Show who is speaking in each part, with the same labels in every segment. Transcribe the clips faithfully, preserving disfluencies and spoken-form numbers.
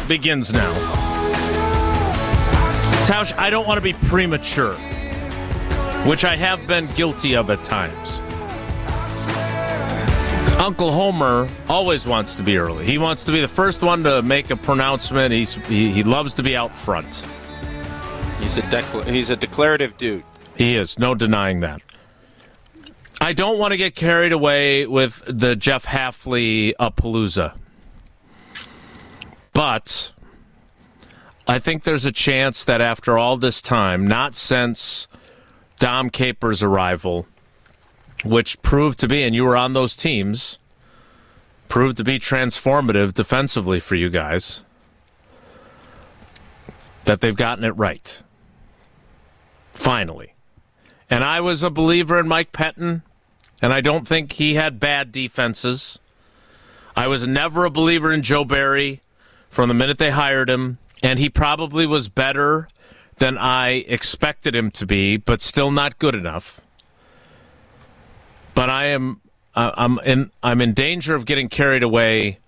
Speaker 1: begins now. Tausch, I don't want to be premature, which I have been guilty of at times. Uncle Homer always wants to be early. He wants to be the first one to make a pronouncement. He's, he, he loves to be out front.
Speaker 2: He's a decla- he's a declarative dude.
Speaker 1: He is, no denying that. I don't want to get carried away with the Jeff Hafley-a-palooza. But I think there's a chance that after all this time, not since Dom Capers' arrival, which proved to be, and you were on those teams, proved to be transformative defensively for you guys, that they've gotten it right. Finally. And I was a believer in Mike Pettin, and I don't think he had bad defenses. I was never a believer in Joe Barry from the minute they hired him, and he probably was better than I expected him to be, but still not good enough. But I am uh, I'm in I'm in danger of getting carried away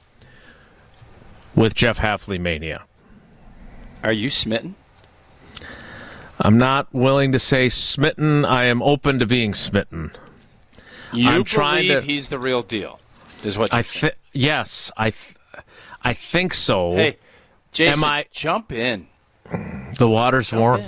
Speaker 1: with Jeff Hafley mania.
Speaker 2: Are you smitten?
Speaker 1: I'm not willing to say smitten. I am open to being smitten.
Speaker 2: You
Speaker 1: I'm
Speaker 2: believe
Speaker 1: trying to,
Speaker 2: he's the real deal, is what you
Speaker 1: I
Speaker 2: think.
Speaker 1: th- Yes, I th- I think so.
Speaker 2: Hey, Jason,
Speaker 1: Am I,
Speaker 2: jump in.
Speaker 1: The water's
Speaker 2: jump
Speaker 1: warm.
Speaker 2: In.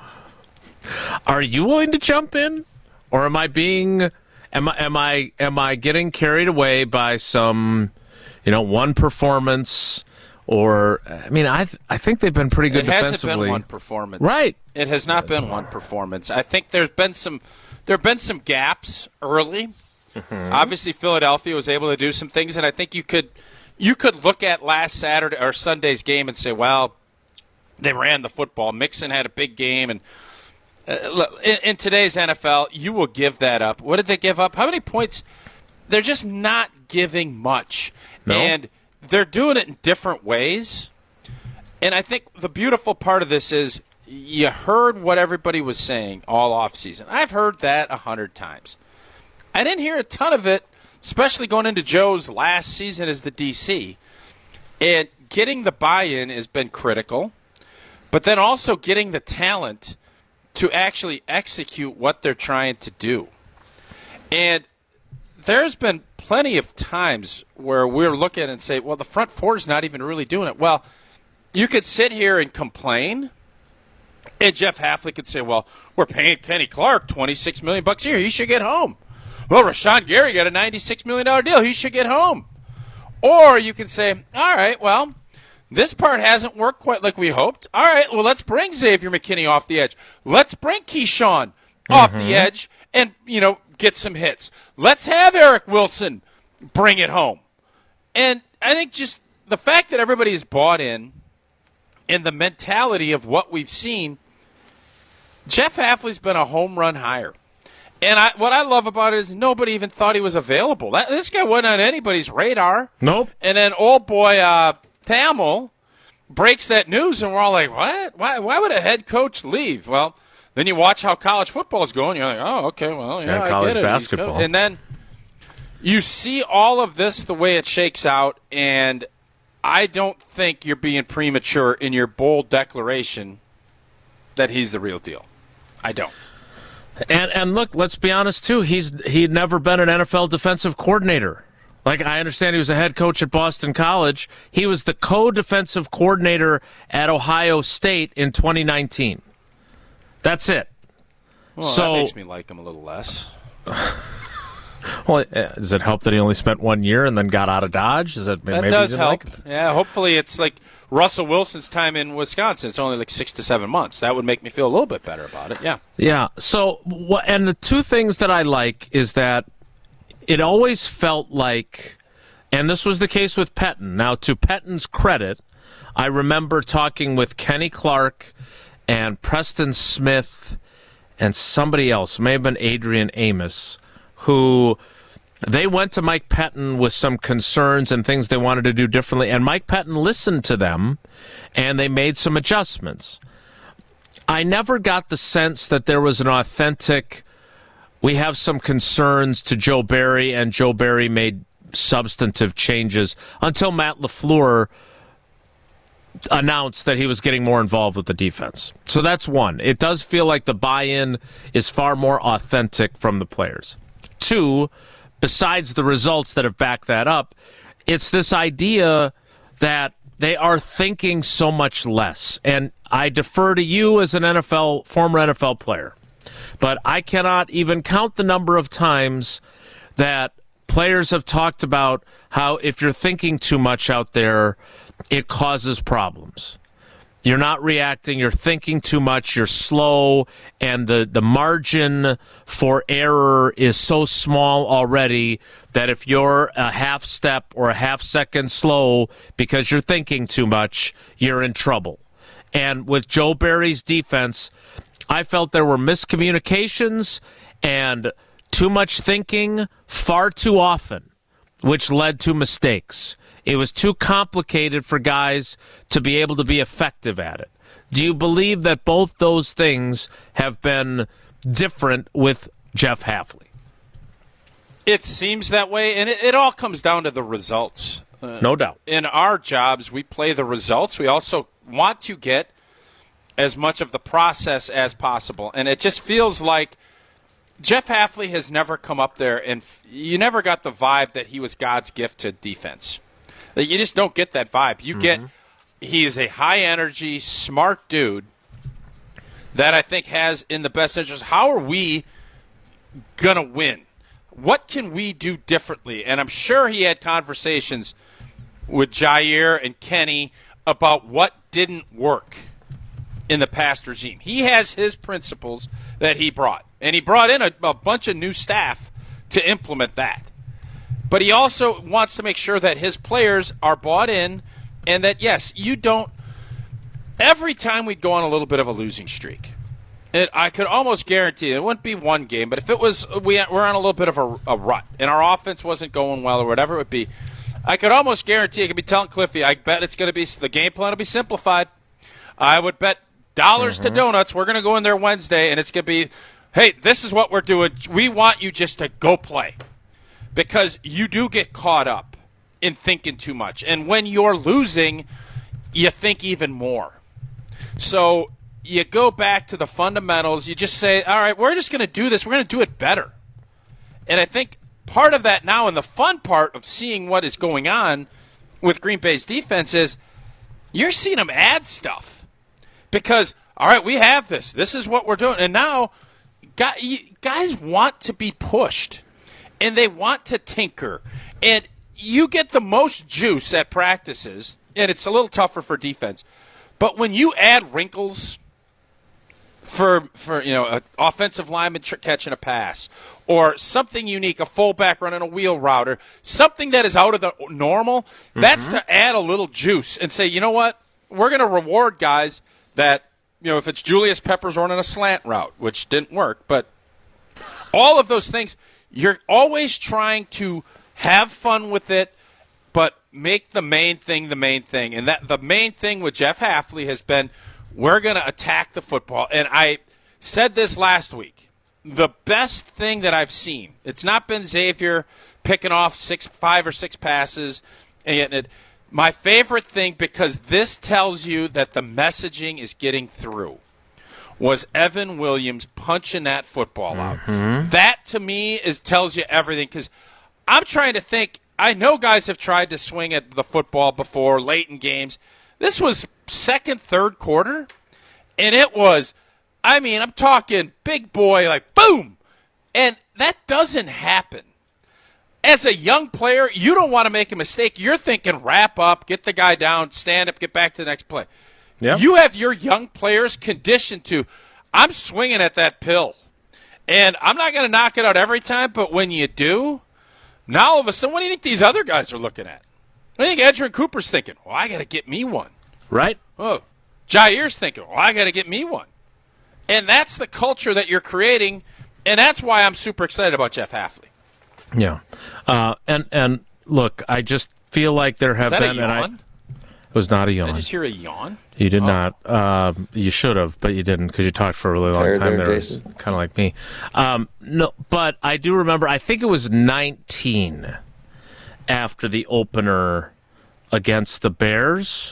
Speaker 1: Are you willing to jump in, or am I being? Am I am I am I getting carried away by some, you know, one performance? Or I mean, I th- I think they've been pretty good
Speaker 2: it
Speaker 1: defensively.
Speaker 2: It hasn't been one performance,
Speaker 1: right?
Speaker 2: It has not been one performance. I think there's been some there have been some gaps early. Mm-hmm. Obviously, Philadelphia was able to do some things, and I think you could you could look at last Saturday or Sunday's game and say, well, they ran the football. Mixon had a big game, and uh, look, in, in today's N F L, you will give that up. What did they give up? How many points? They're just not giving much,
Speaker 1: no.
Speaker 2: and they're doing it in different ways. And I think the beautiful part of this is you heard what everybody was saying all offseason. I've heard that a hundred times. I didn't hear a ton of it, especially going into Joe's last season as the D C. And getting the buy-in has been critical, but then also getting the talent to actually execute what they're trying to do. And there's been plenty of times where we're looking and say, well, the front four is not even really doing it. Well, you could sit here and complain, and Jeff Hafley could say, well, we're paying Kenny Clark twenty-six million dollars bucks a year. He should get home. Well, Rashawn Gary got a ninety-six million dollars deal. He should get home. Or you can say, all right, well, this part hasn't worked quite like we hoped. All right, well, let's bring Xavier McKinney off the edge. Let's bring Keyshawn mm-hmm. off the edge and, you know, get some hits. Let's have Eric Wilson bring it home. And I think just the fact that everybody's bought in and the mentality of what we've seen, Jeff Hafley's been a home run hire. And I, what I love about it is nobody even thought he was available. That, this guy wasn't on anybody's radar.
Speaker 1: Nope.
Speaker 2: And then old boy uh, Thamel breaks that news, and we're all like, what? Why, why would a head coach leave? Well, then you watch how college football is going. You're like, oh, okay, well, yeah,
Speaker 1: and
Speaker 2: I
Speaker 1: college
Speaker 2: get it.
Speaker 1: basketball.
Speaker 2: And then you see all of this the way it shakes out, and I don't think you're being premature in your bold declaration that he's the real deal. I don't.
Speaker 1: And and look, let's be honest too. He's he'd never been an N F L defensive coordinator. Like, I understand he was a head coach at Boston College. He was the co-defensive coordinator at Ohio State in twenty nineteen. That's it.
Speaker 2: Well,
Speaker 1: so,
Speaker 2: that makes me like him a little less.
Speaker 1: Well, does it help that he only spent one year and then got out of Dodge? Does it,
Speaker 2: that
Speaker 1: maybe
Speaker 2: does help.
Speaker 1: Like
Speaker 2: yeah, hopefully it's like Russell Wilson's time in Wisconsin. It's only like six to seven months. That would make me feel a little bit better about it. Yeah.
Speaker 1: Yeah. So, and the two things that I like is that it always felt like, and this was the case with Pettin. Now, to Pettin's credit, I remember talking with Kenny Clark and Preston Smith and somebody else, may have been Adrian Amos, who they went to Mike Pettin with some concerns and things they wanted to do differently, and Mike Pettin listened to them, and they made some adjustments. I never got the sense that there was an authentic, we have some concerns to Joe Barry, and Joe Barry made substantive changes until Matt LaFleur announced that he was getting more involved with the defense. So that's one. It does feel like the buy-in is far more authentic from the players. Two, besides the results that have backed that up, it's this idea that they are thinking so much less. And I defer to you as an N F L, former N F L player, but I cannot even count the number of times that players have talked about how if you're thinking too much out there, it causes problems. You're not reacting, you're thinking too much, you're slow, and the, the margin for error is so small already that if you're a half step or a half second slow because you're thinking too much, you're in trouble. And with Joe Barry's defense, I felt there were miscommunications and too much thinking far too often, which led to mistakes. It was too complicated for guys to be able to be effective at it. Do you believe that both those things have been different with Jeff Hafley?
Speaker 2: It seems that way, and it, it all comes down to the results. Uh,
Speaker 1: no doubt.
Speaker 2: In our jobs, we play the results. We also want to get as much of the process as possible. And it just feels like Jeff Hafley has never come up there, and f- you never got the vibe that he was God's gift to defense. You just don't get that vibe. You mm-hmm. get he is a high-energy, smart dude that I think has in the best interest. How are we going to win? What can we do differently? And I'm sure he had conversations with Jair and Kenny about what didn't work in the past regime. He has his principles that he brought, and he brought in a, a bunch of new staff to implement that. But he also wants to make sure that his players are bought in and that, yes, you don't – every time we'd go on a little bit of a losing streak, it, I could almost guarantee it wouldn't be one game, but if it was – we we're on a little bit of a, a rut and our offense wasn't going well or whatever it would be, I could almost guarantee I could be telling Cliffy, I bet it's going to be – the game plan will be simplified. I would bet dollars mm-hmm. to donuts we're going to go in there Wednesday and it's going to be, hey, this is what we're doing. We want you just to go play. Because you do get caught up in thinking too much. And when you're losing, you think even more. So you go back to the fundamentals. You just say, all right, we're just going to do this. We're going to do it better. And I think part of that now, and the fun part of seeing what is going on with Green Bay's defense is you're seeing them add stuff. Because, all right, we have this. This is what we're doing. And now guys want to be pushed. And they want to tinker. And you get the most juice at practices, and it's a little tougher for defense. But when you add wrinkles for, for you know, an offensive lineman tr- catching a pass, or something unique, a fullback running a wheel route, or something that is out of the normal, mm-hmm. that's to add a little juice and say, you know what, we're going to reward guys that, you know, if it's Julius Peppers running a slant route, which didn't work, but all of those things – you're always trying to have fun with it, but make the main thing the main thing. And that the main thing with Jeff Hafley has been we're going to attack the football. And I said this last week. The best thing that I've seen, it's not been Xavier picking off six, five or six passes. And it, my favorite thing, because this tells you that the messaging is getting through, was Evan Williams punching that football out. Mm-hmm. That, to me, is tells you everything. Because I'm trying to think. I know guys have tried to swing at the football before, late in games. This was second, third quarter. And it was, I mean, I'm talking big boy, like, boom. And that doesn't happen. As a young player, you don't want to make a mistake. You're thinking wrap up, get the guy down, stand up, get back to the next play. Yep. You have your young players conditioned to, I'm swinging at that pill. And I'm not going to knock it out every time, but when you do, now all of a sudden, what do you think these other guys are looking at? I think Edgerrin Cooper's thinking, well, I got to get me one.
Speaker 1: Right.
Speaker 2: Oh, Jair's thinking, well, I got to get me one. And that's the culture that you're creating, and that's why I'm super excited about Jeff Hafley.
Speaker 1: Yeah. Uh, and, and look, I just feel like there have
Speaker 2: Is that
Speaker 1: been...
Speaker 2: a yawn?
Speaker 1: And I, it was not a yawn.
Speaker 2: Did I just hear a yawn?
Speaker 1: You did
Speaker 2: oh.
Speaker 1: not. Uh, you should have, but you didn't because you talked for a really long
Speaker 3: Tired
Speaker 1: time
Speaker 3: there,
Speaker 1: there.
Speaker 3: Jason?
Speaker 1: Kind of like me. Um, no, but I do remember, I think it was nineteen after the opener against the Bears.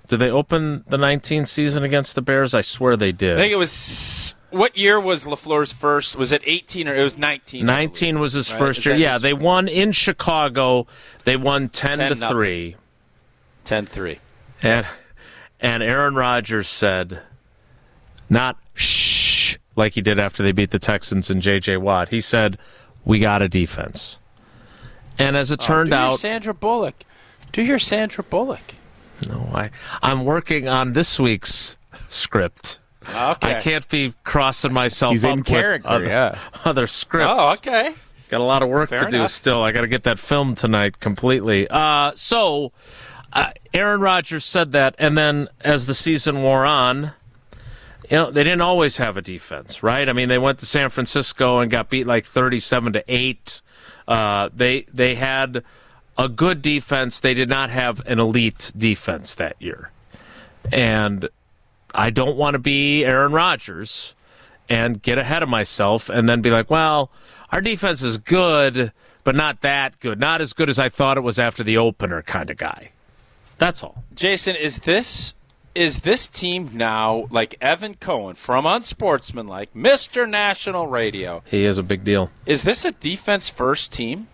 Speaker 1: Did they open the nineteen season against the Bears? I swear they did.
Speaker 2: I think it was. What year was LaFleur's first? Was it eighteen or it was nineteen?
Speaker 1: nineteen was his
Speaker 2: right?
Speaker 1: first
Speaker 2: Is
Speaker 1: year. Yeah,
Speaker 2: his...
Speaker 1: they won in Chicago. They won ten, ten to three.
Speaker 2: ten three.
Speaker 1: And and Aaron Rodgers said, not shh, like he did after they beat the Texans and J J Watt. He said, we got a defense. And as it turned
Speaker 2: oh, do your
Speaker 1: out,
Speaker 2: Sandra Bullock. Do your Sandra Bullock.
Speaker 1: No, I, I'm working on this week's script.
Speaker 2: Okay.
Speaker 1: I can't be crossing myself
Speaker 3: He's
Speaker 1: up
Speaker 3: in
Speaker 1: with
Speaker 3: character,
Speaker 1: other,
Speaker 3: yeah.
Speaker 1: other scripts.
Speaker 2: Oh, okay.
Speaker 1: Got a lot of work
Speaker 2: Fair
Speaker 1: to do
Speaker 2: enough.
Speaker 1: still. I got to get that film tonight completely. Uh, so, uh, Aaron Rodgers said that, and then as the season wore on, you know, they didn't always have a defense, right? I mean, they went to San Francisco and got beat like thirty-seven to eight. Uh, they they had a good defense. They did not have an elite defense that year. And I don't want to be Aaron Rodgers and get ahead of myself and then be like, well, our defense is good, but not that good. Not as good as I thought it was after the opener kind of guy. That's all.
Speaker 2: Jason, is this is this team now like Evan Cohen from Unsportsmanlike, Mister National Radio?
Speaker 1: He is a big deal.
Speaker 2: Is this a defense-first team?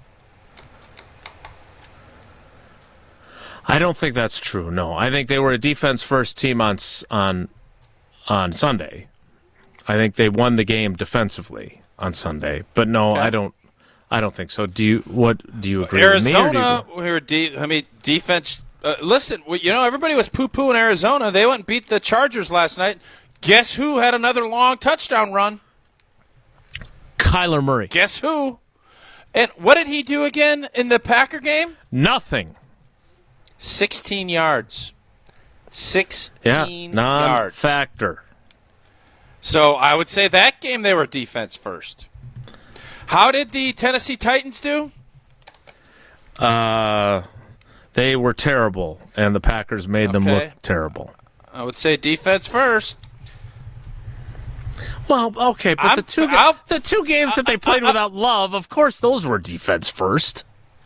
Speaker 1: I don't think that's true. No, I think they were a defense-first team on on on Sunday. I think they won the game defensively on Sunday. But no,
Speaker 2: Okay.
Speaker 1: I don't. I don't think so. Do you? What do you agree?
Speaker 2: Arizona,
Speaker 1: with me,
Speaker 2: we were de- I mean, defense. Uh, listen, we, you know, everybody was poo-pooing Arizona. They went and beat the Chargers last night. Guess who had another long touchdown run?
Speaker 1: Kyler Murray.
Speaker 2: Guess who? And what did he do again in the Packer game?
Speaker 1: Nothing.
Speaker 2: sixteen yards. sixteen
Speaker 1: Yeah,
Speaker 2: yards.
Speaker 1: non-factor.
Speaker 2: So I would say that game they were defense first. How did the Tennessee Titans do?
Speaker 1: Uh, they were terrible, and the Packers made them
Speaker 2: Okay.
Speaker 1: look terrible.
Speaker 2: I would say defense first.
Speaker 1: Well, okay, but
Speaker 2: I'm-
Speaker 1: the two
Speaker 2: I'll-
Speaker 1: the two games that they played without Love, of course, those were defense first.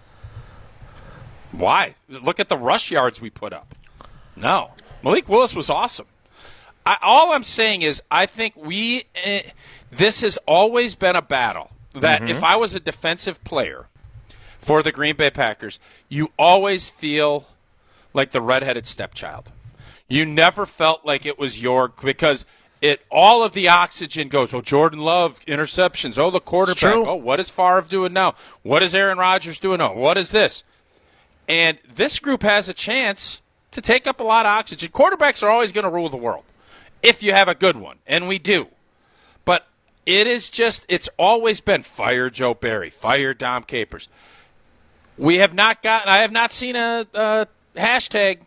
Speaker 2: Why? Look at the rush yards we put up. No. Malik Willis was awesome. I, all I'm saying is I think we eh, this has always been a battle that
Speaker 1: Mm-hmm.
Speaker 2: if I was a defensive player for the Green Bay Packers, you always feel like the redheaded stepchild. You never felt like it was your because it all of the oxygen goes, oh, Jordan Love, interceptions, oh, the quarterback,
Speaker 1: true.
Speaker 2: oh, what is Favre doing now? What is Aaron Rodgers doing now? What is this? And this group has a chance to take up a lot of oxygen. Quarterbacks are always going to rule the world if you have a good one, and we do. But it is just, it's always been fire Joe Barry, fire Dom Capers. We have not gotten, I have not seen a, a hashtag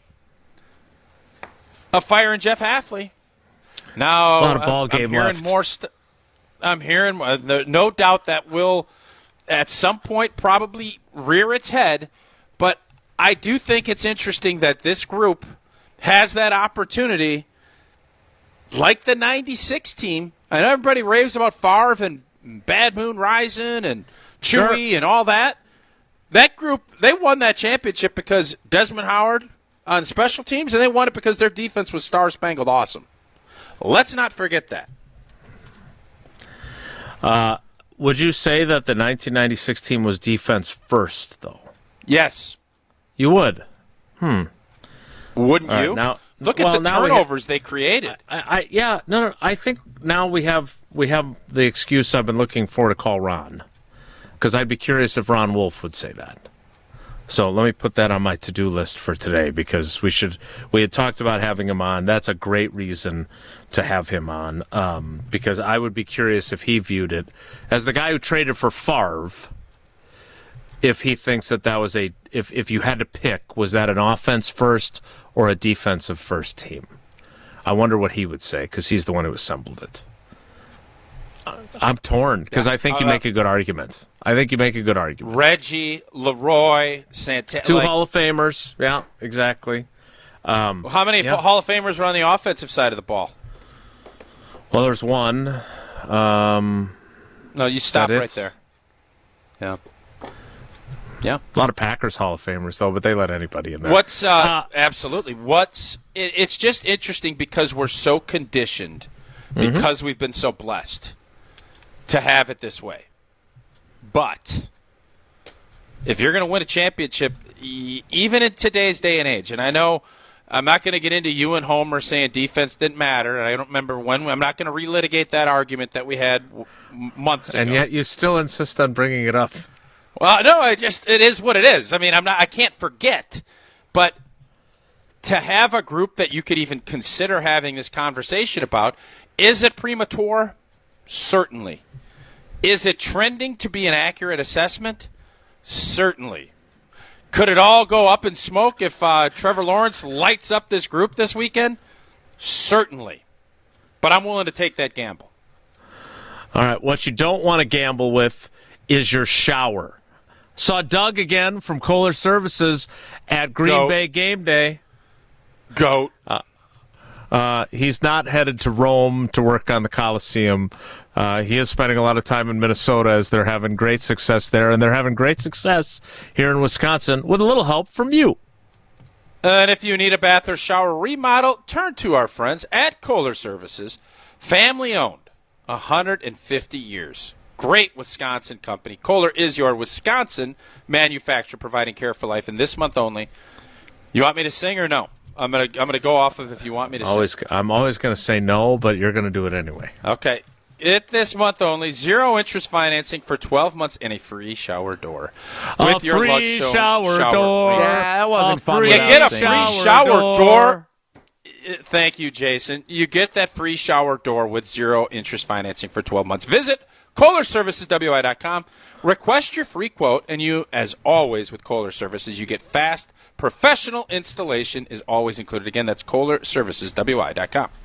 Speaker 2: of firing Jeff Hafley. Now,
Speaker 1: A lot of ball
Speaker 2: I'm,
Speaker 1: game
Speaker 2: I'm hearing
Speaker 1: left.
Speaker 2: more st- I'm hearing, uh, there- no doubt that will at some point probably rear its head, but I do think it's interesting that this group has that opportunity, like the ninety-six team. I know everybody raves about Favre and Bad Moon Rising and Chewy
Speaker 1: Sure.
Speaker 2: and all that. That group, they won that championship because Desmond Howard on special teams, and they won it because their defense was star-spangled awesome. Let's not forget that.
Speaker 1: Would you say that the nineteen ninety-six team was defense first, though?
Speaker 2: Yes.
Speaker 1: You would.
Speaker 2: Wouldn't
Speaker 1: All right,
Speaker 2: you?
Speaker 1: now-
Speaker 2: Look
Speaker 1: well,
Speaker 2: at the
Speaker 1: now we ha-
Speaker 2: turnovers they created.
Speaker 1: I, I yeah no no I think now we have we have the excuse I've been looking for to call Ron, because I'd be curious if Ron Wolf would say that. So let me put that on my to-do list for today, because we should we had talked about having him on. That's a great reason to have him on, um, because I would be curious if he viewed it as the guy who traded for Favre. If he thinks that that was a if if you had to pick, was that an offense first or a defensive first team? I wonder what he would say, because he's the one who assembled it. I'm torn, because I think you make a good argument. I think you make a good argument.
Speaker 2: Reggie, Leroy, Santana.
Speaker 1: Two
Speaker 2: like,
Speaker 1: Hall of Famers. Yeah, exactly. Um,
Speaker 2: how many
Speaker 1: yeah.
Speaker 2: Hall of Famers were on the offensive side of the ball?
Speaker 1: well, there's one. Um,
Speaker 2: No, you stop
Speaker 1: that
Speaker 2: right
Speaker 1: it?
Speaker 2: there. Yeah. Yeah.
Speaker 1: a lot of Packers Hall of Famers, though, but they let anybody in there.
Speaker 2: What's uh,
Speaker 1: Uh,
Speaker 2: absolutely? What's it, it's just interesting because we're so conditioned, mm-hmm. because we've been so blessed to have it this way. But if you're going to win a championship, even in today's day and age, and I know I'm not going to get into you and Homer saying defense didn't matter, and I don't remember when. I'm not going to relitigate that argument that we had months ago.
Speaker 1: And yet you still insist on bringing it up.
Speaker 2: Well, no, I just it is what it is. I mean, I'm not. I can't forget, but to have a group that you could even consider having this conversation about, is it premature? Certainly. Is it trending to be an accurate assessment? Certainly. Could it all go up in smoke if uh, Trevor Lawrence lights up this group this weekend? Certainly. But I'm willing to take that gamble.
Speaker 1: All right, what you don't want to gamble with is your shower. Saw Doug again from Kohler Services at Green
Speaker 2: Goat.
Speaker 1: Bay game day.
Speaker 2: Goat.
Speaker 1: Uh, uh, he's not headed to Rome to work on the Coliseum. Uh, he is spending a lot of time in Minnesota as they're having great success there, and they're having great success here in Wisconsin with a little help from you.
Speaker 2: And if you need a bath or shower remodel, turn to our friends at Kohler Services. Family-owned, one hundred fifty years. Great Wisconsin company. Kohler is your Wisconsin manufacturer providing care for life, and this month only. You want me to sing or no? I'm gonna I'm gonna go off of if you want me to
Speaker 1: always,
Speaker 2: sing.
Speaker 1: I'm always going to say no, but you're going to do it anyway.
Speaker 2: Okay. It this month only, zero interest financing for twelve months and a free shower door.
Speaker 1: With a your free shower, shower door.
Speaker 3: Yeah, that wasn't
Speaker 1: a
Speaker 3: fun.
Speaker 2: You get a free shower, shower door. door. Thank you, Jason. You get that free shower door with zero interest financing for twelve months. Visit Kohler Services W I dot com. Request your free quote, and you, as always with Kohler Services, you get fast, professional installation is always included. Again, that's Kohler Services W I dot com.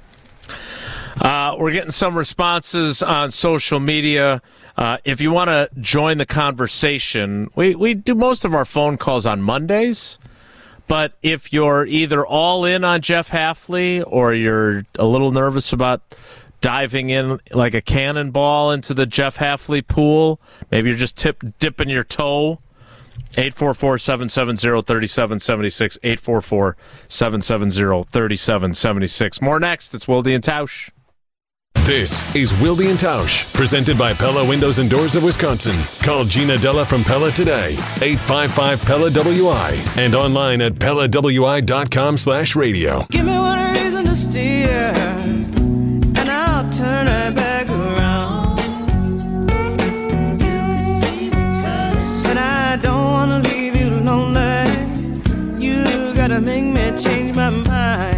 Speaker 1: Uh, we're getting some responses on social media. Uh, if you want to join the conversation, we, we do most of our phone calls on Mondays. But if you're either all in on Jeff Hafley or you're a little nervous about diving in like a cannonball into the Jeff Hafley pool, maybe you're just tip, dipping your toe, eight four four, seven seven zero, three seven seven six, eight four four, seven seven zero, three seven seven six. More next. It's Wilde and Tausch.
Speaker 4: This is Wilde and Tausch, presented by Pella Windows and Doors of Wisconsin. Call Gina Della from Pella today, eight five five Pella W I, and online at Pella W I dot com slash radio.
Speaker 5: Give me one reason to steer, and I'll turn it back around. Said I don't want to leave you lonely. You gotta make me change my mind.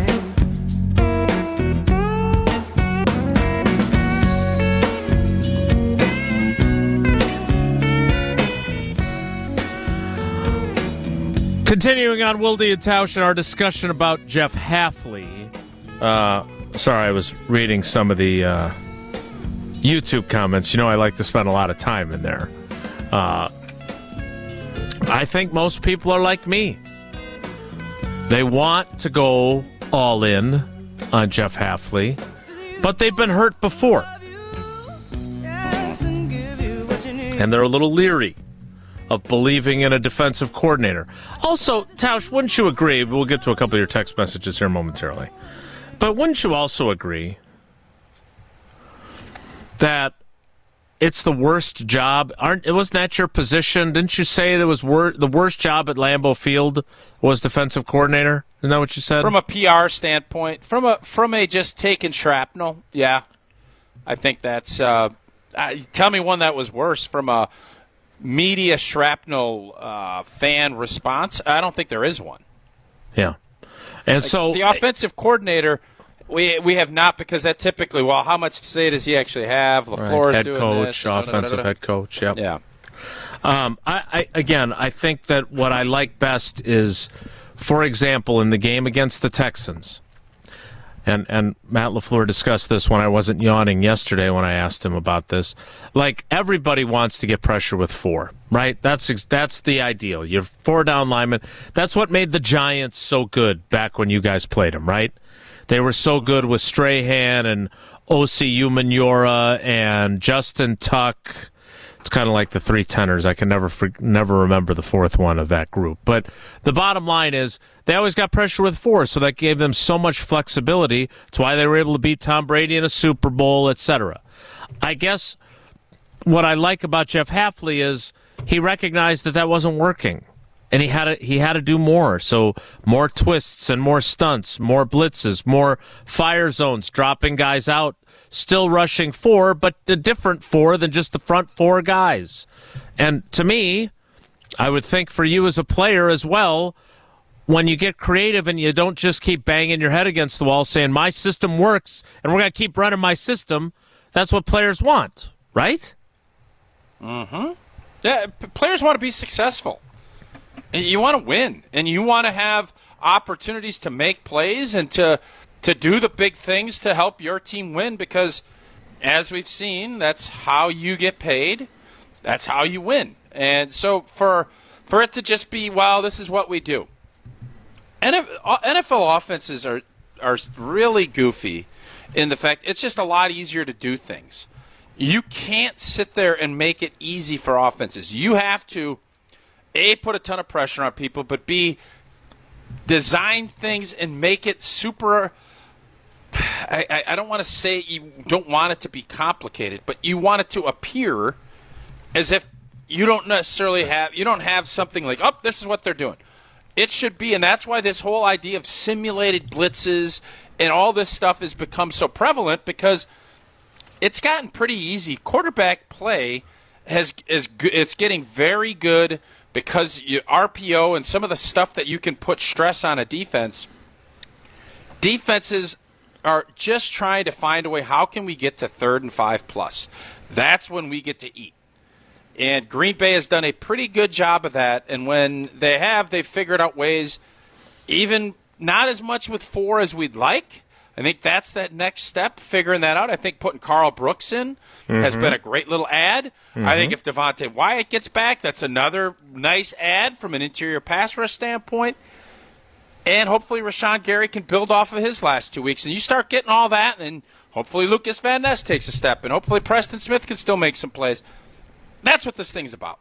Speaker 1: Continuing on Wilde and Tausch and our discussion about Jeff Hafley. Uh, sorry, I was reading some of the uh, YouTube comments. You know, I like to spend a lot of time in there. Uh, I think most people are like me. They want to go all in on Jeff Hafley, but they've been hurt before. And they're a little leery of believing in a defensive coordinator. Also, Tausch, wouldn't you agree, we'll get to a couple of your text messages here momentarily, but wouldn't you also agree that it's the worst job? Aren't it wasn't that your position? Didn't you say it was wor- the worst job at Lambeau Field was defensive coordinator? Isn't that what you said?
Speaker 2: From a P R standpoint, from a from a just taking shrapnel, yeah. I think that's uh, uh, tell me one that was worse from a media shrapnel uh, fan response. I don't think there is one.
Speaker 1: Yeah. And
Speaker 2: like
Speaker 1: so
Speaker 2: the offensive coordinator, we we have not, because that typically, well, how much say does he actually have? LaFleur is
Speaker 1: head
Speaker 2: doing
Speaker 1: coach,
Speaker 2: this.
Speaker 1: offensive head coach. Yep.
Speaker 2: Yeah.
Speaker 1: Um, I, I again, I think that what I like best is, for example, in the game against the Texans, and and Matt LaFleur discussed this when I wasn't yawning yesterday when I asked him about this. Like, everybody wants to get pressure with four, right? That's that's the ideal. You're four down linemen. That's what made the Giants so good back when you guys played them, right? They were so good with Strahan and O C U Manura and Justin Tuck It's kind of like the three tenors. I can never never remember the fourth one of that group. But the bottom line is they always got pressure with four, so that gave them so much flexibility. It's why they were able to beat Tom Brady in a Super Bowl, et cetera. I guess what I like about Jeff Hafley is he recognized that that wasn't working, and he had to, he had to do more. So more twists and more stunts, more blitzes, more fire zones, dropping guys out, still rushing four, but a different four than just the front four guys. And to me, I would think for you as a player as well, when you get creative and you don't just keep banging your head against the wall saying, my system works and we're going to keep running my system, that's what players want, right?
Speaker 2: Mm-hmm. Yeah, players want to be successful. You want to win, and you want to have opportunities to make plays and to to do the big things to help your team win, because as we've seen, that's how you get paid. That's how you win. And so for for it to just be, well, this is what we do. N F L offenses are are really goofy in the fact it's just a lot easier to do things. You can't sit there and make it easy for offenses. You have to, A, put a ton of pressure on people, but B, design things and make it super. I, I, I don't want to say you don't want it to be complicated, but you want it to appear as if you don't necessarily have, you don't have something like, oh, this is what they're doing. It should be, and that's why this whole idea of simulated blitzes and all this stuff has become so prevalent, because it's gotten pretty easy. Quarterback play has is it's getting very good because you, R P O and some of the stuff that you can put stress on a defense. Defenses are just trying to find a way. How can we get to third and five plus? That's when we get to eat. And Green Bay has done a pretty good job of that. And when they have, they've figured out ways, even not as much with four as we'd like. I think that's that next step, figuring that out. I think putting Carl Brooks in mm-hmm. has been a great little ad. Mm-hmm. I think if Devontae Wyatt gets back, that's another nice ad from an interior pass rush standpoint. And hopefully Rashawn Gary can build off of his last two weeks. And you start getting all that, and hopefully Lucas Van Ness takes a step, and hopefully Preston Smith can still make some plays. That's what this thing's about.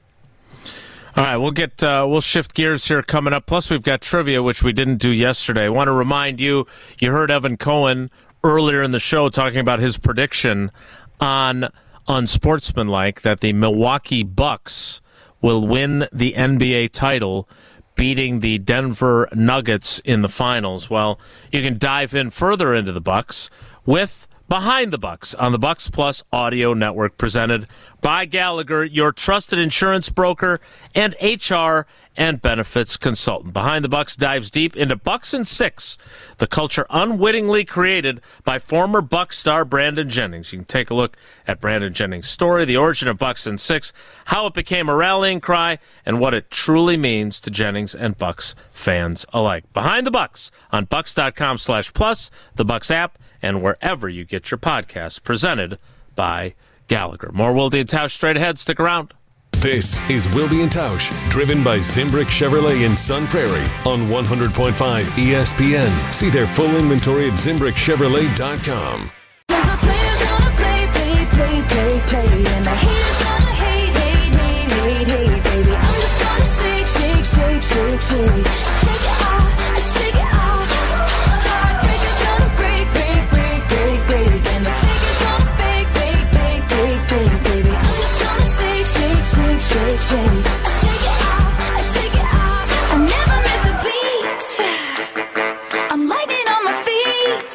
Speaker 1: All right, we'll get uh, we'll shift gears here coming up. Plus, we've got trivia, which we didn't do yesterday. I want to remind you, you heard Evan Cohen earlier in the show talking about his prediction on Unsportsmanlike that the Milwaukee Bucks will win the N B A title, beating the Denver Nuggets in the finals. Well, you can dive in further into the Bucks with Behind the Bucks on the Bucks Plus Audio Network, presented by Gallagher, your trusted insurance broker and H R and benefits consultant. Behind the Bucks dives deep into Bucks and Six, the culture unwittingly created by former Bucks star Brandon Jennings. You can take a look at Brandon Jennings' story, the origin of Bucks and Six, how it became a rallying cry, and what it truly means to Jennings and Bucks fans alike. Behind the Bucks on Bucks.com slash plus, the Bucks app, and wherever you get your podcasts, presented by Gallagher. More Wilde and Tausch straight ahead. Stick around.
Speaker 4: This is Wilde and Tausch, driven by Zimbrick Chevrolet in Sun Prairie on one hundred point five E S P N. See their full inventory at Zimbrick Chevrolet dot com.
Speaker 3: Cause the players gonna play, play, play, play, play, and the haters gonna hate, hate, hate, hate, hate, baby. I'm just gonna shake, shake, shake, shake, shake, shake it off, shake it off. Heartbreakers gonna break, break, break, break, break, and the fakers gonna fake, fake, fake, fake, fake, baby. I'm just gonna shake, shake, shake, shake, shake, shake it off, shake it off. I never miss a beat. I'm lightning on my feet.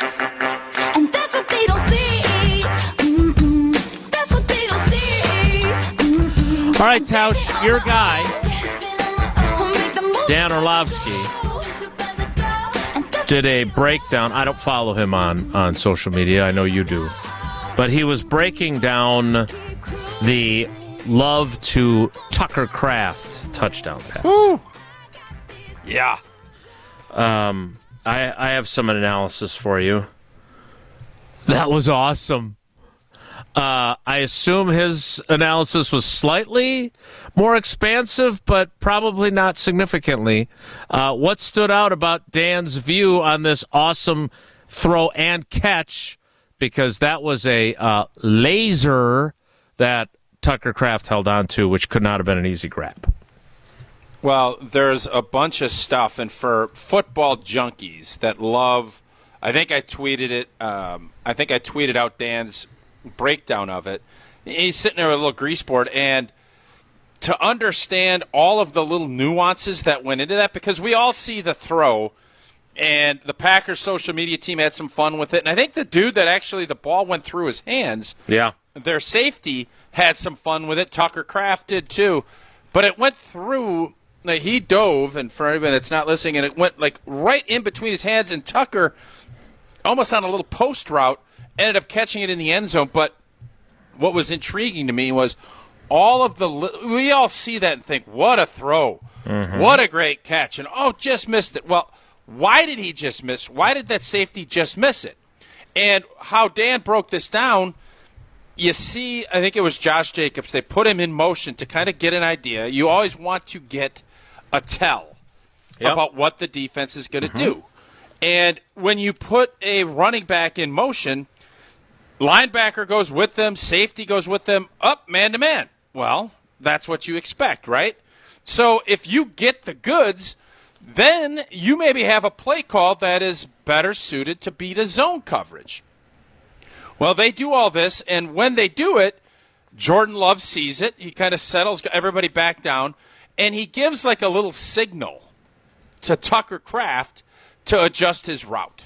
Speaker 3: And that's what they don't see. Mm-mm. That's what they don't see. Mm-mm.
Speaker 1: All right, Tausch, your guy, Dan Orlovsky, did a breakdown. I don't follow him on, on social media. I know you do. But he was breaking down the Love to Tucker Kraft touchdown pass.
Speaker 2: Woo. Yeah.
Speaker 1: Um, I, I have some analysis for you. That was awesome. Uh, I assume his analysis was slightly more expansive, but probably not significantly. Uh, what stood out about Dan's view on this awesome throw and catch? Because that was a uh, laser that Tucker Kraft held on to, which could not have been an easy grab.
Speaker 2: Well, there's a bunch of stuff, and for football junkies that love, I think I tweeted it. Um, I think I tweeted out Dan's breakdown of it. He's sitting there with a little grease board, and to understand all of the little nuances that went into that, because we all see the throw, and the Packers social media team had some fun with it, and I think the dude that actually the ball went through his hands,
Speaker 1: yeah,
Speaker 2: their safety had some fun with it. Tucker Kraft did too, but it went through. Like, he dove, and for anybody that's not listening, and it went like right in between his hands, and Tucker, almost on a little post route, ended up catching it in the end zone. But what was intriguing to me was all of the – we all see that and think, what a throw. Mm-hmm. What a great catch. And, oh, just missed it. Well, why did he just miss? Why did that safety just miss it? And how Dan broke this down – you see, I think it was Josh Jacobs. They put him in motion to kind of get an idea. You always want to get a tell yep. about what the defense is going to mm-hmm. do. And when you put a running back in motion, linebacker goes with them, safety goes with them, up man to man. Well, that's what you expect, right? So if you get the goods, then you maybe have a play call that is better suited to beat a zone coverage. Well, they do all this, and when they do it, Jordan Love sees it. He kind of settles everybody back down, and he gives like a little signal to Tucker Kraft to adjust his route.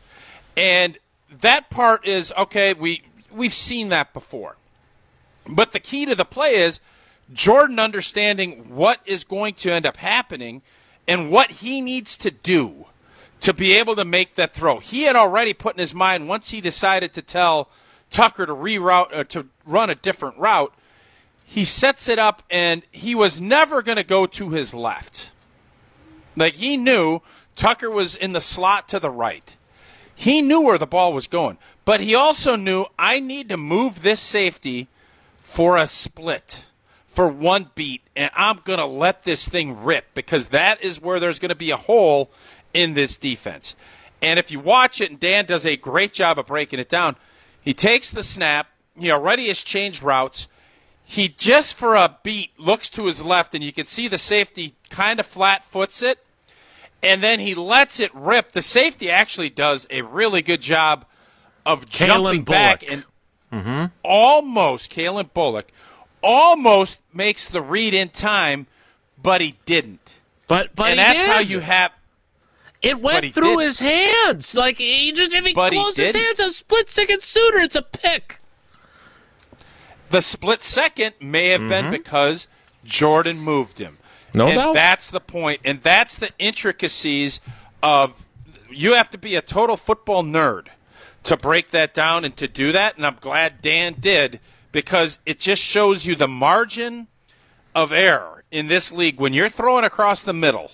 Speaker 2: And that part is, okay, we, we've seen that before. But the key to the play is Jordan understanding what is going to end up happening and what he needs to do to be able to make that throw. He had already put in his mind, once he decided to tell Tucker to reroute or to run a different route, he sets it up, and he was never going to go to his left. Like, he knew Tucker was in the slot to the right. He knew where the ball was going. But he also knew, I need to move this safety for a split, for one beat, and I'm going to let this thing rip, because that is where there's going to be a hole in this defense. And if you watch it, and Dan does a great job of breaking it down, he takes the snap, he already has changed routes, he just for a beat looks to his left, and you can see the safety kind of flat foots it, and then he lets it rip. The safety actually does a really good job of
Speaker 1: Kalen
Speaker 2: jumping
Speaker 1: Bullock.
Speaker 2: back and
Speaker 1: mm-hmm.
Speaker 2: almost, Kalen Bullock, almost makes the read in time, but he didn't.
Speaker 1: But, but
Speaker 2: and
Speaker 1: he
Speaker 2: that's
Speaker 1: did.
Speaker 2: how you have...
Speaker 1: It went through
Speaker 2: did.
Speaker 1: his hands. Like, he just, if he
Speaker 2: But
Speaker 1: closed
Speaker 2: he
Speaker 1: his hands a split second sooner, it's a pick.
Speaker 2: The split second may have mm-hmm. been because Jordan moved him.
Speaker 1: No
Speaker 2: and
Speaker 1: doubt.
Speaker 2: That's the point, and that's the intricacies of you have to be a total football nerd to break that down and to do that, and I'm glad Dan did, because it just shows you the margin of error in this league when you're throwing across the middle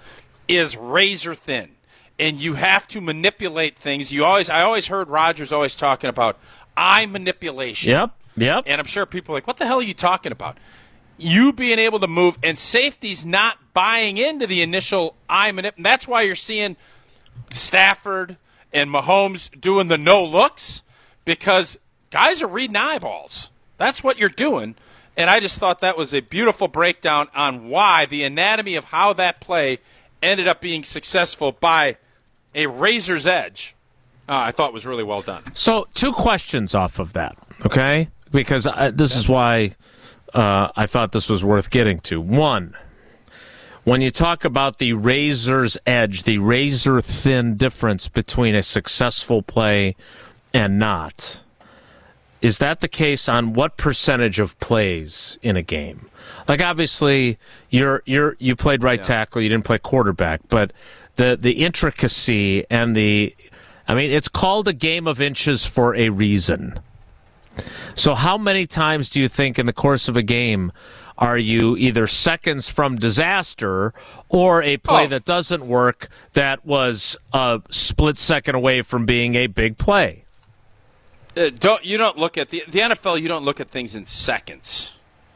Speaker 2: is razor thin, and you have to manipulate things. You always, I always heard Rodgers always talking about eye manipulation.
Speaker 1: Yep, yep.
Speaker 2: And I'm sure people are like, what the hell are you talking about? You being able to move, and safety's not buying into the initial eye manipulation. That's why you're seeing Stafford and Mahomes doing the no looks, because guys are reading eyeballs. That's what you're doing. And I just thought that was a beautiful breakdown on why the anatomy of how that play ended up being successful by a razor's edge. Uh, I thought was really well done.
Speaker 1: So, two questions off of that, okay? Because I, this is why uh, I thought this was worth getting to. One, when you talk about the razor's edge, the razor-thin difference between a successful play and not, is that the case on what percentage of plays in a game? Like, obviously, you're you're you played right yeah. tackle, you didn't play quarterback, but the the intricacy and the, I mean, it's called a game of inches for a reason. So, how many times do you think in the course of a game are you either seconds from disaster or a play
Speaker 2: oh.
Speaker 1: that doesn't work that was a split second away from being a big play?
Speaker 2: Uh, don't you don't look at the the N F L? You don't look at things in seconds.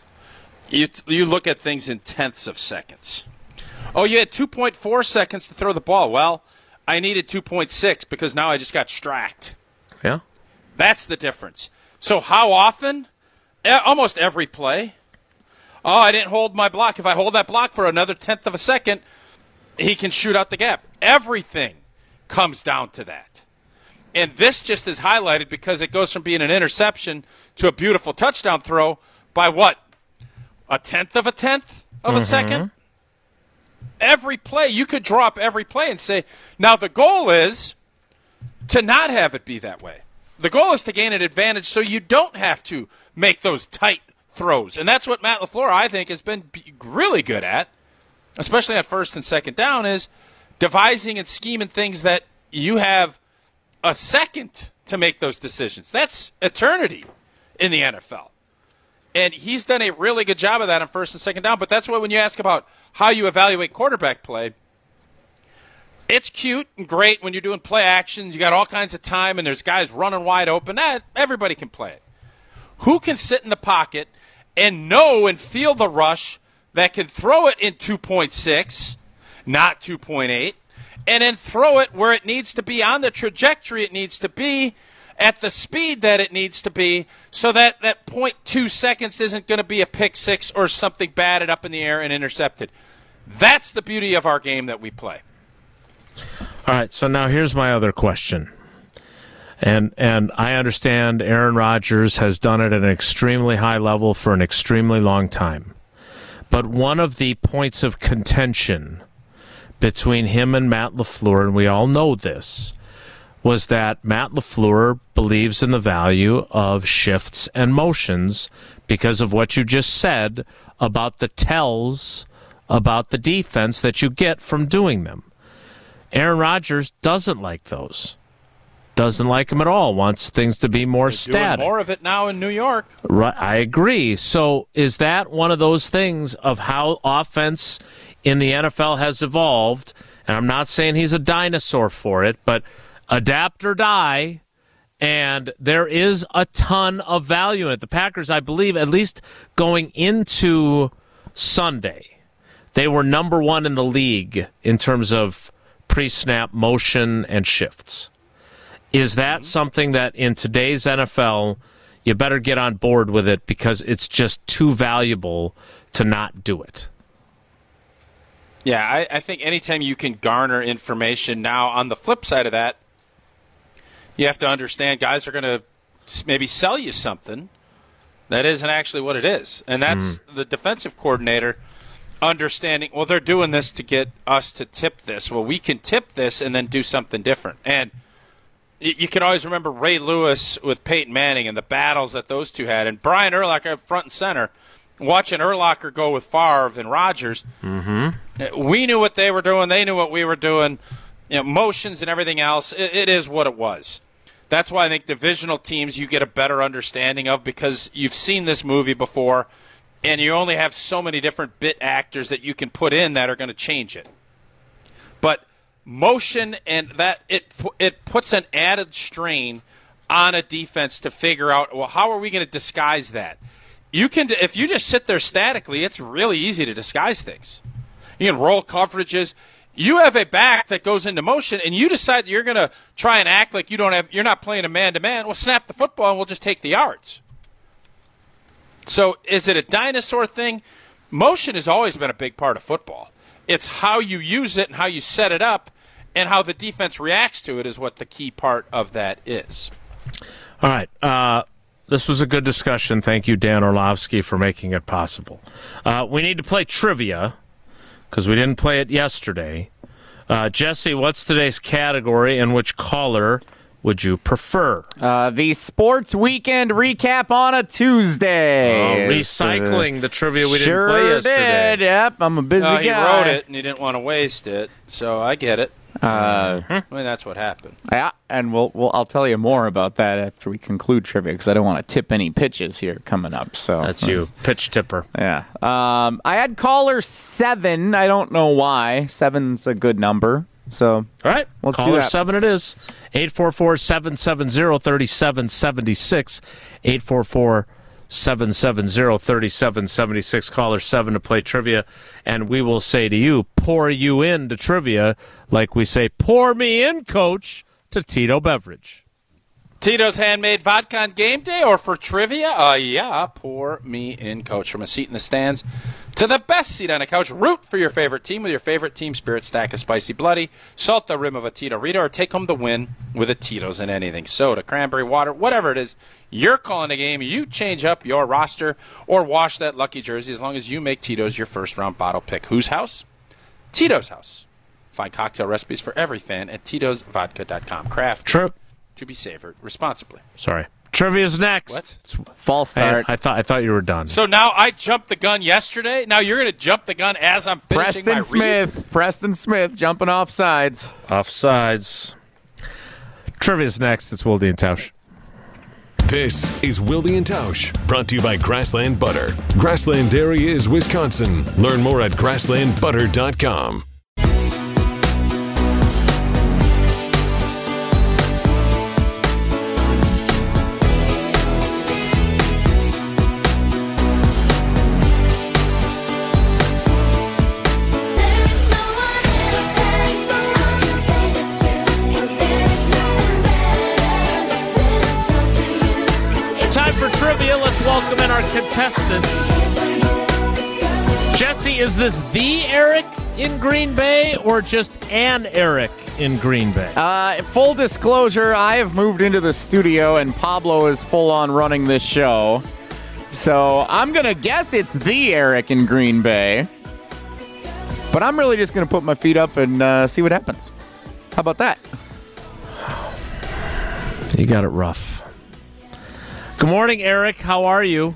Speaker 2: You you look at things in tenths of seconds. Oh, you had two point four seconds to throw the ball. Well, I needed two point six because now I just got stracked.
Speaker 1: Yeah.
Speaker 2: That's the difference. So how often? Almost every play. Oh, I didn't hold my block. If I hold that block for another tenth of a second, he can shoot out the gap. Everything comes down to that. And this just is highlighted because it goes from being an interception to a beautiful touchdown throw by what? A tenth of a tenth of mm-hmm. a second? Every play, you could draw up every play and say, now the goal is to not have it be that way. The goal is to gain an advantage so you don't have to make those tight throws. And that's what Matt LaFleur, I think, has been really good at, especially on first and second down, is devising and scheming things that you have a second to make those decisions. That's eternity in the N F L. And he's done a really good job of that on first and second down. But that's why when you ask about how you evaluate quarterback play, it's cute and great when you're doing play actions. You got all kinds of time, and there's guys running wide open. That everybody can play it. Who can sit in the pocket and know and feel the rush that can throw it in two point six, not two point eight, and then throw it where it needs to be on the trajectory it needs to be at the speed that it needs to be so that that zero point two seconds isn't going to be a pick six or something batted up in the air and intercepted. That's the beauty of our game that we play.
Speaker 1: All right, so now here's my other question. And and I understand Aaron Rodgers has done it at an extremely high level for an extremely long time. But one of the points of contention between him and Matt LaFleur, and we all know this, was that Matt LaFleur believes in the value of shifts and motions because of what you just said about the tells about the defense that you get from doing them. Aaron Rodgers doesn't like those. Doesn't like them at all. Wants things to be more
Speaker 2: They're
Speaker 1: static.
Speaker 2: Doing more of it now in New York.
Speaker 1: Right, I agree. So is that one of those things of how offense in the N F L has evolved? And I'm not saying he's a dinosaur for it, but adapt or die, and there is a ton of value in it. The Packers, I believe, at least going into Sunday, they were number one in the league in terms of pre-snap motion and shifts. Is that something that in today's N F L you better get on board with it because it's just too valuable to not do it?
Speaker 2: Yeah, I, I think anytime you can garner information now, on the flip side of that, you have to understand guys are going to maybe sell you something that isn't actually what it is. And that's mm. the defensive coordinator understanding, well, they're doing this to get us to tip this. Well, we can tip this and then do something different. And you can always remember Ray Lewis with Peyton Manning and the battles that those two had. And Brian Urlacher front and center, watching Urlacher go with Favre and Rodgers. Mm-hmm. We knew what they were doing. They knew what we were doing. You know, motions and everything else, it, it is what it was. That's why I think divisional teams you get a better understanding of because you've seen this movie before, and you only have so many different bit actors that you can put in that are going to change it. But motion and that it it puts an added strain on a defense to figure out, well, how are we going to disguise that? You can, if you just sit there statically, it's really easy to disguise things. You can roll coverages. You have a back that goes into motion, and you decide that you're going to try and act like you don't have, you're not playing a man-to-man. Well, snap the football, and we'll just take the yards. So is it a dinosaur thing? Motion has always been a big part of football. It's how you use it and how you set it up and how the defense reacts to it is what the key part of that is.
Speaker 1: All right. Uh, this was a good discussion. Thank you, Dan Orlovsky, for making it possible. Uh, we need to play trivia because we didn't play it yesterday. Uh, Jesse, what's today's category and which caller would you prefer?
Speaker 6: Uh, the Sports Weekend Recap on a Tuesday.
Speaker 1: Oh, recycling uh, the trivia we
Speaker 6: sure
Speaker 1: didn't play yesterday.
Speaker 6: Did. Yep, I'm a busy
Speaker 2: uh, he
Speaker 6: guy.
Speaker 2: He wrote it, and he didn't want to waste it, so I get it.
Speaker 6: Uh,
Speaker 2: I mean, that's what happened.
Speaker 6: Yeah, and we'll, we'll I'll tell you more about that after we conclude trivia because I don't want to tip any pitches here coming up. So
Speaker 1: that's you, pitch tipper.
Speaker 6: Yeah. Um, I had caller seven. I don't know why. Seven's a good number. So
Speaker 1: all right,
Speaker 6: let's
Speaker 1: caller
Speaker 6: do that.
Speaker 1: seven it is. eight four four, seven seven zero, three seven seven six. eight four four, seven seven zero, three seven seven six. Caller seven to play trivia. And we will say to you, pour you into trivia like we say, pour me in, coach, to Tito Beverage.
Speaker 2: Tito's Handmade Vodka on game day or for trivia? Uh, yeah, pour me in, Coach. From a seat in the stands to the best seat on a couch, root for your favorite team with your favorite team spirit stack of Spicy Bloody. Salt the rim of a Tito Rita or take home the win with a Tito's and anything. Soda, cranberry water, whatever it is, you're calling a game. You change up your roster or wash that lucky jersey as long as you make Tito's your first round bottle pick. Whose house? Tito's house. Find cocktail recipes for every fan at Tito's Vodka dot com. Craft.
Speaker 1: True.
Speaker 2: To be savored responsibly.
Speaker 1: Sorry. Trivia's next.
Speaker 2: What?
Speaker 1: It's-
Speaker 6: False
Speaker 1: I,
Speaker 6: start.
Speaker 1: I thought I thought you were done.
Speaker 2: So now I jumped the gun yesterday. Now you're going to jump the gun as I'm finishing
Speaker 6: Preston
Speaker 2: my read?
Speaker 6: Smith. Preston Smith jumping off sides.
Speaker 1: Offsides. Trivia's next. It's Wilde and Tausch.
Speaker 4: This is Wilde and Tausch, brought to you by Grassland Butter. Grassland Dairy is Wisconsin. Learn more at grassland butter dot com.
Speaker 3: There is no one else that I can say this to. If there is nothing better than to talk to you. If
Speaker 1: Time for trivia. Let's welcome in our contestant.
Speaker 3: you
Speaker 1: Jesse, is this the Eric in Green Bay or just an Eric in Green Bay?
Speaker 6: Uh, full disclosure, I have moved into the studio and Pablo is full on running this show. So I'm going to guess it's the Eric in Green Bay. But I'm really just going to put my feet up and uh, see what happens. How about that?
Speaker 1: You got it rough. Good morning, Eric. How are you?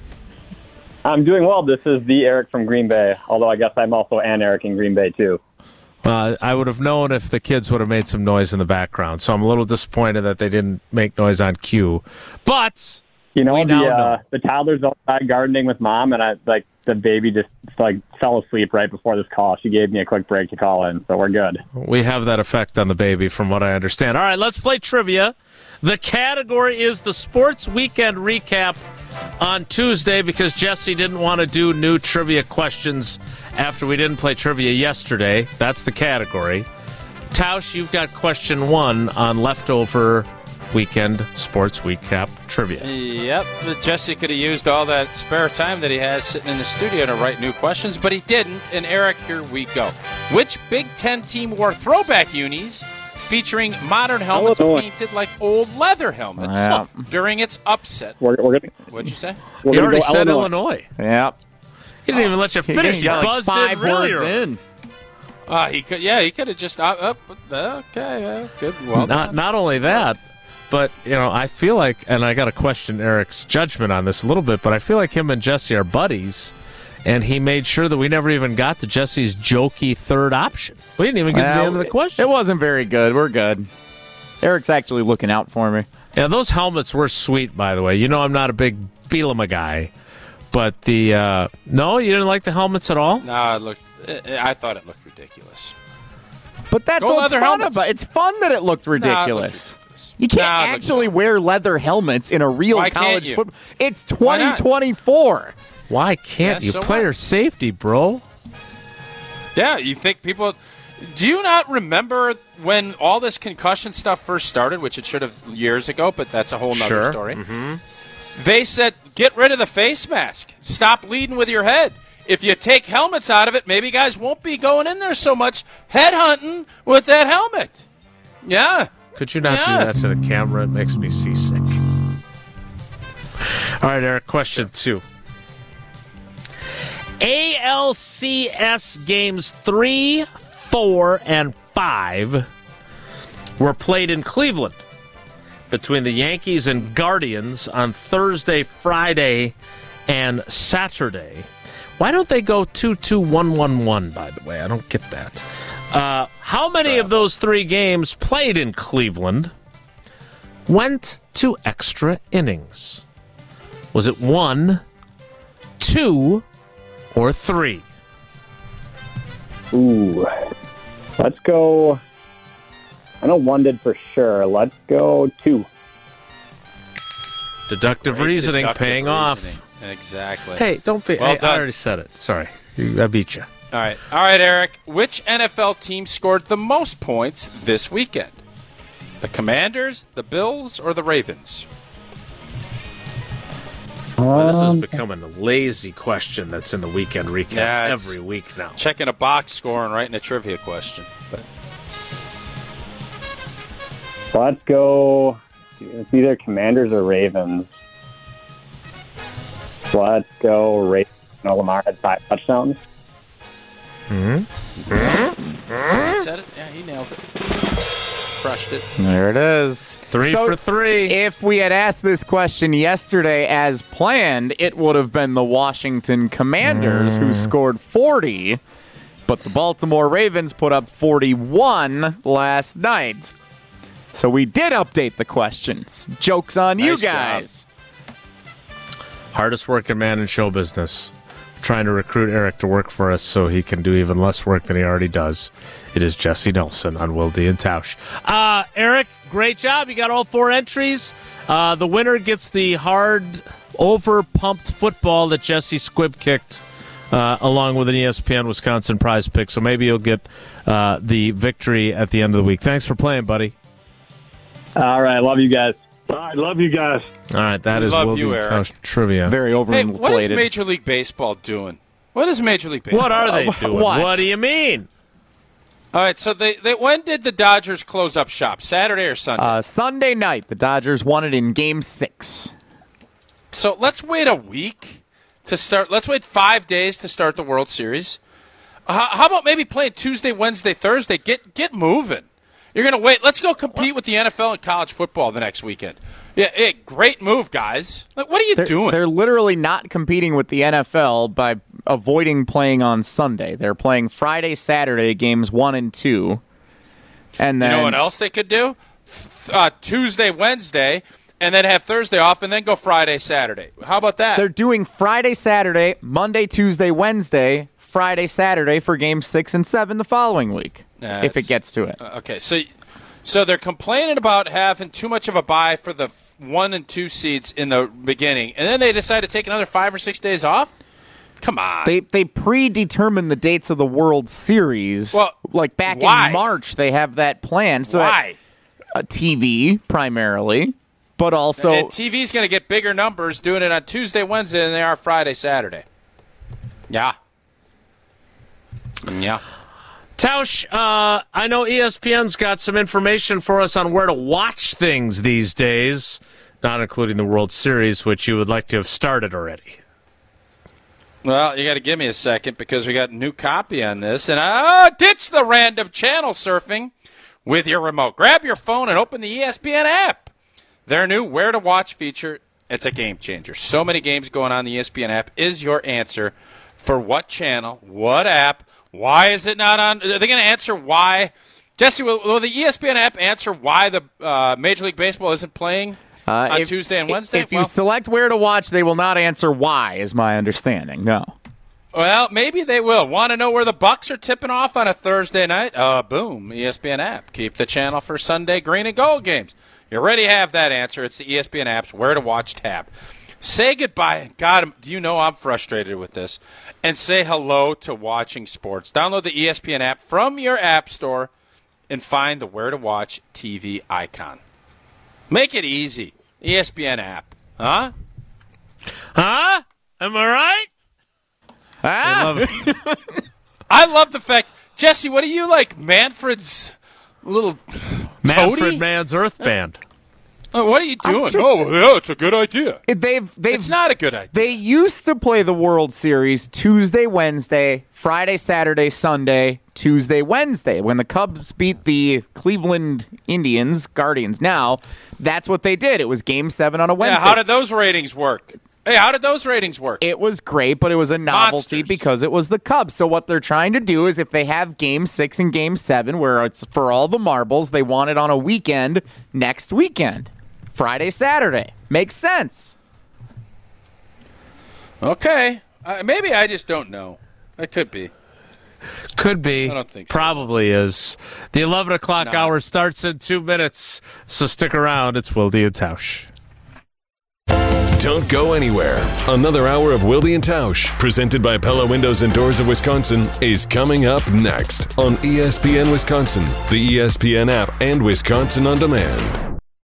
Speaker 7: I'm doing well. This is the Eric from Green Bay, although I guess I'm also an Eric in Green Bay, too.
Speaker 1: Uh, I would have known if the kids would have made some noise in the background, so I'm a little disappointed that they didn't make noise on cue. But
Speaker 7: You know,
Speaker 1: We
Speaker 7: the
Speaker 1: now
Speaker 7: uh,
Speaker 1: know.
Speaker 7: the toddler's outside gardening with mom, and I like the baby just like fell asleep right before this call. She gave me a quick break to call in, so we're good.
Speaker 1: we have that effect on the baby, from what I understand. All right, let's play trivia. The category is the Sports Weekend Recap on Tuesday because Jesse didn't want to do new trivia questions after we didn't play trivia yesterday. That's the category. Tausch, you've got question one on leftover weekend sports recap trivia.
Speaker 2: Yep, but Jesse could have used all that spare time that he has sitting in the studio to write new questions, but he didn't. And Eric, here we go. Which Big Ten team wore throwback unis featuring modern helmets
Speaker 7: Illinois.
Speaker 2: painted like old leather helmets
Speaker 6: Yeah.
Speaker 2: during its upset?
Speaker 7: We're we're gonna
Speaker 2: What'd you say?
Speaker 7: we're
Speaker 1: He
Speaker 7: gonna
Speaker 1: already
Speaker 7: go
Speaker 1: said
Speaker 7: Illinois.
Speaker 1: Illinois.
Speaker 6: Yep.
Speaker 1: He didn't even let you finish. You
Speaker 6: got like
Speaker 1: buzzed
Speaker 6: five
Speaker 1: in really
Speaker 6: words
Speaker 1: early.
Speaker 6: in.
Speaker 2: Uh, he could, yeah, he could have just. Uh, uh, okay, uh, good. Well
Speaker 1: Not
Speaker 2: done.
Speaker 1: not only that, but you know, I feel like, and I got to question Eric's judgment on this a little bit, but I feel like him and Jesse are buddies, and he made sure that we never even got to Jesse's jokey third option. We didn't even get to the
Speaker 6: Well,
Speaker 1: end of the question.
Speaker 6: It wasn't very good. We're good. Eric's actually looking out for me.
Speaker 1: Yeah, those helmets were sweet, by the way. You know, I'm not a big Bielema guy, but the uh, no, you didn't like the helmets at all.
Speaker 2: No, it looked. I I thought it looked ridiculous.
Speaker 6: But that's
Speaker 2: Go
Speaker 6: what's
Speaker 2: leather
Speaker 6: fun
Speaker 2: helmets.
Speaker 6: about it. It's fun that it looked
Speaker 2: Nah, it looked
Speaker 6: ridiculous.
Speaker 2: ridiculous.
Speaker 6: You can't
Speaker 2: Nah, it looked
Speaker 6: actually
Speaker 2: dumb.
Speaker 6: wear leather helmets in a real
Speaker 2: Why can't
Speaker 6: college
Speaker 2: you?
Speaker 6: football. It's
Speaker 2: Why not?
Speaker 6: twenty twenty-four.
Speaker 1: Why can't
Speaker 2: Yeah,
Speaker 1: you?
Speaker 2: so
Speaker 1: Player
Speaker 2: what?
Speaker 1: safety, bro.
Speaker 2: Yeah, you think people. Do you not remember when all this concussion stuff first started, which it should have years ago, but that's a whole nother
Speaker 1: Sure.
Speaker 2: story? Mm-hmm. They said, get rid of the face mask. Stop leading with your head. If you take helmets out of it, maybe guys won't be going in there so much headhunting with that helmet. Yeah.
Speaker 1: Could you not
Speaker 2: Yeah.
Speaker 1: do that to the camera? It makes me seasick. All right, Eric, question two. A L C S games three, four, and five were played in Cleveland between the Yankees and Guardians on Thursday, Friday, and Saturday. Why don't they go two two one one one, by the way? I don't get that. Uh, how many of those three games played in Cleveland went to extra innings? Was it one, two, or three?
Speaker 7: Ooh, let's go. I know one did for sure. Let's go two.
Speaker 1: Deductive
Speaker 2: Great
Speaker 1: reasoning
Speaker 2: deductive
Speaker 1: paying
Speaker 2: reasoning.
Speaker 1: off.
Speaker 2: Exactly.
Speaker 1: Hey, don't be.
Speaker 2: Well
Speaker 1: hey, I
Speaker 2: done.
Speaker 1: already said it. Sorry. You- I beat you.
Speaker 2: All right. All right, Eric. Which N F L team scored the most points this weekend? The Commanders, the Bills, or the Ravens?
Speaker 1: Well, this is
Speaker 7: Um,
Speaker 1: becoming a lazy question that's in the weekend recap
Speaker 2: Yeah, it's-
Speaker 1: every week now.
Speaker 2: Checking a box score and writing a trivia question. But
Speaker 7: Let's go. It's either Commanders or Ravens. Let's go Ravens. No, Lamar had five touchdowns.
Speaker 2: he said it. Yeah, he nailed it. Crushed it.
Speaker 6: There it is.
Speaker 1: Three
Speaker 6: So,
Speaker 1: for three.
Speaker 6: If we had asked this question yesterday as planned, it would have been the Washington Commanders who scored forty, but the Baltimore Ravens put up forty-one last night. So we did update the questions. Joke's on you
Speaker 2: Nice job.
Speaker 6: guys.
Speaker 1: Hardest working man in show business. Trying to recruit Eric to work for us so he can do even less work than he already does. It is Jesse Nelson on Wilde and Tausch. Uh, Eric, great job. You got all four entries. Uh, the winner gets the hard, over-pumped football that Jesse squib kicked uh, along with an E S P N Wisconsin prize pick. So maybe you'll get uh, the victory at the end of the week. Thanks for playing, buddy.
Speaker 7: All right, love you guys.
Speaker 8: All right, love you guys.
Speaker 1: All right, that
Speaker 2: We
Speaker 1: is
Speaker 2: love
Speaker 1: Wilde
Speaker 2: you,
Speaker 1: and
Speaker 2: Eric.
Speaker 1: Tausch trivia.
Speaker 6: Very
Speaker 2: Hey,
Speaker 6: overinflated.
Speaker 2: what is Major League Baseball doing? What is Major League Baseball?
Speaker 1: What are they
Speaker 6: Uh,
Speaker 1: doing?
Speaker 6: what?
Speaker 1: What do you mean?
Speaker 2: All right, so they, they when did the Dodgers close up shop? Saturday or Sunday?
Speaker 6: Uh, Sunday night, the Dodgers won it in Game Six.
Speaker 2: So let's wait a week to start. Let's wait five days to start the World Series. Uh, how about maybe playing Tuesday, Wednesday, Thursday? Get get moving. You're gonna wait. Let's go compete with the N F L and college football the next weekend. Yeah, hey, great move, guys. Like, what are you
Speaker 6: They're,
Speaker 2: doing?
Speaker 6: they're literally not competing with the N F L by avoiding playing on Sunday. They're playing Friday, Saturday games one and two, and
Speaker 2: You
Speaker 6: then
Speaker 2: know what else they could do? F- Uh, Tuesday, Wednesday, and then have Thursday off, and then go Friday, Saturday. How about that?
Speaker 6: they're doing Friday, Saturday, Monday, Tuesday, Wednesday, Friday, Saturday for games six and seven the following week,
Speaker 2: Nah,
Speaker 6: if it
Speaker 2: it's-
Speaker 6: gets to it.
Speaker 2: Okay, so so they're complaining about having too much of a bye for the f- one and two seeds in the beginning, and then they decide to take another five or six days off. Come on.
Speaker 6: They they predetermine the dates of the World Series.
Speaker 2: Well,
Speaker 6: like back
Speaker 2: why?
Speaker 6: in March, they have that plan. So
Speaker 2: Why?
Speaker 6: That, uh, T V primarily, but also
Speaker 2: and T V's going to get bigger numbers doing it on Tuesday, Wednesday than they are Friday, Saturday. Yeah. Yeah.
Speaker 1: Tausch, uh, I know E S P N's got some information for us on where to watch things these days, not including the World Series, which you would like to have started already.
Speaker 2: Well, you got to give me a second because we got a new copy on this. And uh, ditch the random channel surfing with your remote. Grab your phone and open the E S P N app. Their new Where to Watch feature, it's a game changer. So many games going on. The E S P N app is your answer for what channel, what app, why is it not on? Are they going to answer why? Jesse, will, will the E S P N app answer why the uh, Major League Baseball isn't playing
Speaker 6: uh,
Speaker 2: on
Speaker 6: if-
Speaker 2: Tuesday and
Speaker 6: if-
Speaker 2: Wednesday?
Speaker 6: If you
Speaker 2: Well-
Speaker 6: select where to watch, they will not answer why, is my understanding. No.
Speaker 2: Well, maybe they will. Want to know where the Bucks are tipping off on a Thursday night? Uh, boom, E S P N app. Keep the channel for Sunday green and gold games. You already have that answer. It's the E S P N app's Where to Watch tab. Say goodbye. God, do you know I'm frustrated with this? And say hello to watching sports. Download the E S P N app from your app store and find the Where to Watch T V icon. Make it easy. E S P N app. Huh?
Speaker 1: Huh? Am I right?
Speaker 6: Ah!
Speaker 2: I love the fact, Jesse, what are you like, Manfred's little
Speaker 1: Manfred
Speaker 2: toady?
Speaker 1: Mann's Earth Band.
Speaker 2: Oh, what are you doing?
Speaker 6: just-
Speaker 2: oh, yeah, it's a good idea.
Speaker 6: They've they've
Speaker 2: It's not a good idea.
Speaker 6: They used to play the World Series Tuesday, Wednesday, Friday, Saturday, Sunday, Tuesday, Wednesday. When the Cubs beat the Cleveland Indians, Guardians now, that's what they did. It was game seven on a Wednesday.
Speaker 2: Yeah, how did those ratings work? Hey, how did those ratings work?
Speaker 6: It was great, but it was a novelty
Speaker 2: Monsters.
Speaker 6: because it was the Cubs. So what they're trying to do is if they have game six and game seven, where it's for all the marbles, they want it on a weekend next weekend. Friday, Saturday. Makes sense.
Speaker 2: Okay. Uh, maybe I just don't know. It could be.
Speaker 1: Could be.
Speaker 2: I don't think so.
Speaker 1: Probably is. The eleven o'clock
Speaker 2: not.
Speaker 1: hour starts in two minutes, so stick around. It's Wilde and Tausch.
Speaker 4: Don't go anywhere. Another hour of Wilde and Tausch, presented by Pella Windows and Doors of Wisconsin, is coming up next on E S P N Wisconsin, the E S P N app, and Wisconsin On Demand.